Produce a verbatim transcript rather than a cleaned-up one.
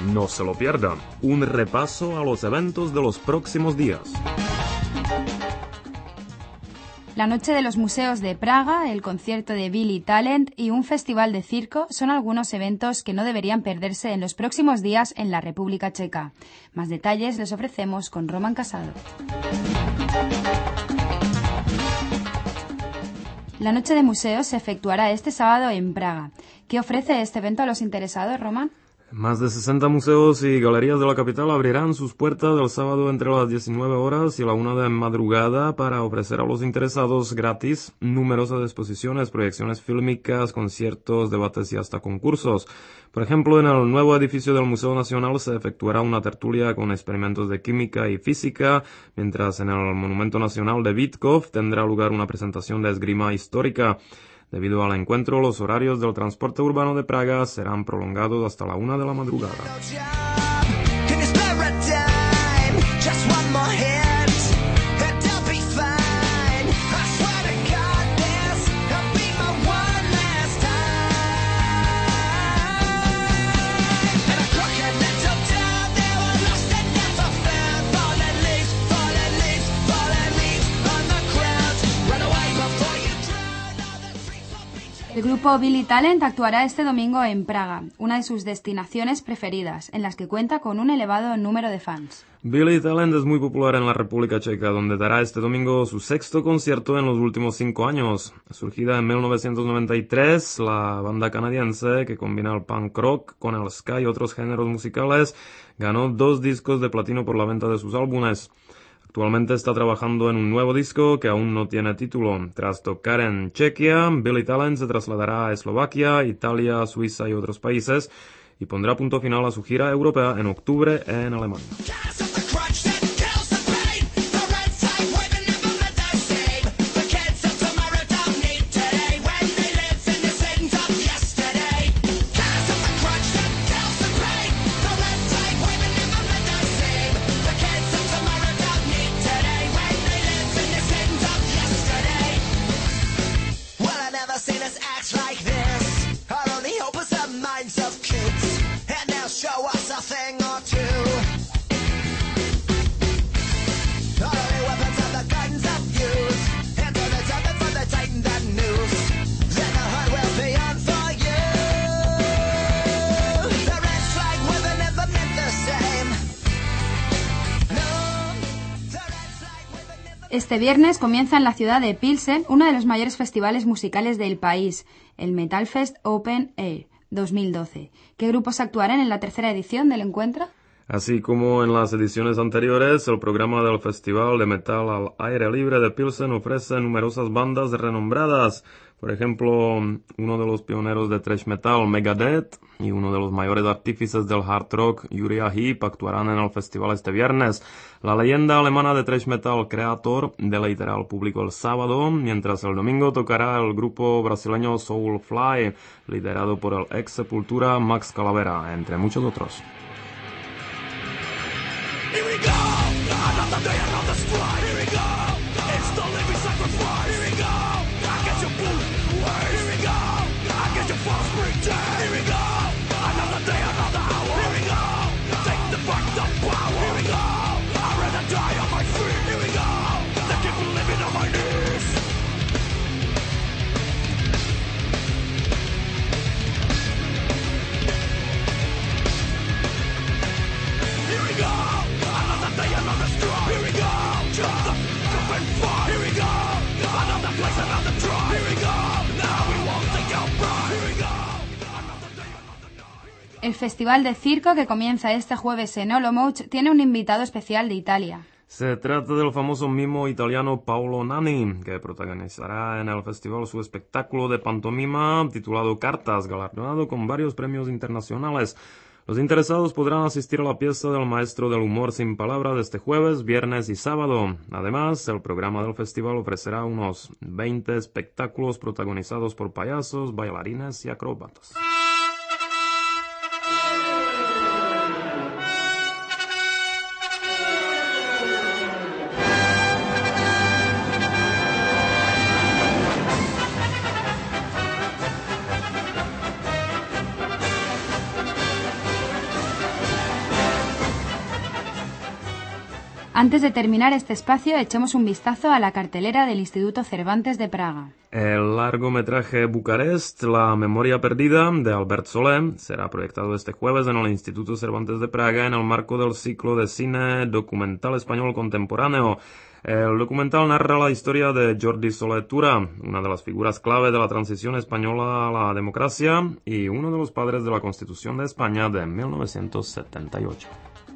No se lo pierda. Un repaso a los eventos de los próximos días. La Noche de los Museos de Praga, el concierto de Billy Talent y un festival de circo son algunos eventos que no deberían perderse en los próximos días en la República Checa. Más detalles les ofrecemos con Roman Casado. La Noche de Museos se efectuará este sábado en Praga. ¿Qué ofrece este evento a los interesados, Roman? Más de sesenta museos y galerías de la capital abrirán sus puertas el sábado entre las diecinueve horas y la una de madrugada para ofrecer a los interesados gratis numerosas exposiciones, proyecciones fílmicas, conciertos, debates y hasta concursos. Por ejemplo, en el nuevo edificio del Museo Nacional se efectuará una tertulia con experimentos de química y física, mientras en el Monumento Nacional de Vítkov tendrá lugar una presentación de esgrima histórica. Debido al encuentro, los horarios del transporte urbano de Praga serán prolongados hasta la una de la madrugada. El grupo Billy Talent actuará este domingo en Praga, una de sus destinaciones preferidas, en las que cuenta con un elevado número de fans. Billy Talent es muy popular en la República Checa, donde dará este domingo su sexto concierto en los últimos cinco años. Surgida en mil novecientos noventa y tres, la banda canadiense, que combina el punk rock con el ska y otros géneros musicales, ganó dos discos de platino por la venta de sus álbumes. Actualmente está trabajando en un nuevo disco que aún no tiene título. Tras tocar en Chequia, Billy Talent se trasladará a Eslovaquia, Italia, Suiza y otros países y pondrá punto final a su gira europea en octubre en Alemania. Este viernes comienza en la ciudad de Pilsen uno de los mayores festivales musicales del país, el Metalfest Open Air dos mil doce. ¿Qué grupos actuarán en la tercera edición del encuentro? Así como en las ediciones anteriores, el programa del Festival de Metal al Aire Libre de Pilsen ofrece numerosas bandas renombradas. Por ejemplo, uno de los pioneros de thrash metal, Megadeth, y uno de los mayores artífices del hard rock, Uriah Heep, actuarán en el festival este viernes. La leyenda alemana de thrash metal Kreator deleitará al público el sábado, mientras el domingo tocará el grupo brasileño Soulfly, liderado por el ex Sepultura Max Calavera, entre muchos otros. Here we go, another day, another strike. Here we go, it's the living sacrifice. Here we go, I get your blue ways. Here we go, I get your false pretend. Here we go, another day, another hour. Here we go, take the back the power. Here we go, I'd rather die on my feet. Here we go, they keep living on my knees. Here we go. Day another strike. Here we go, just the jumping fire. Here we go, another place, another try. Here we go, now we won't take our pride. Here we go, another day, another night. El Festival de Circo, que comienza este jueves en Olomouc, tiene un invitado especial de Italia. Se trata del famoso mimo italiano Paolo Nanni, que protagonizará en el festival su espectáculo de pantomima titulado Cartas, galardonado con varios premios internacionales. Los interesados podrán asistir a la pieza del maestro del humor sin palabras este jueves, viernes y sábado. Además, el programa del festival ofrecerá unos veinte espectáculos protagonizados por payasos, bailarines y acróbatas. Antes de terminar este espacio, echemos un vistazo a la cartelera del Instituto Cervantes de Praga. El largometraje Bucarest, La memoria perdida, de Albert Solé, será proyectado este jueves en el Instituto Cervantes de Praga en el marco del ciclo de cine documental español contemporáneo. El documental narra la historia de Jordi Solé Tura, una de las figuras clave de la transición española a la democracia y uno de los padres de la Constitución de España de mil novecientos setenta y ocho.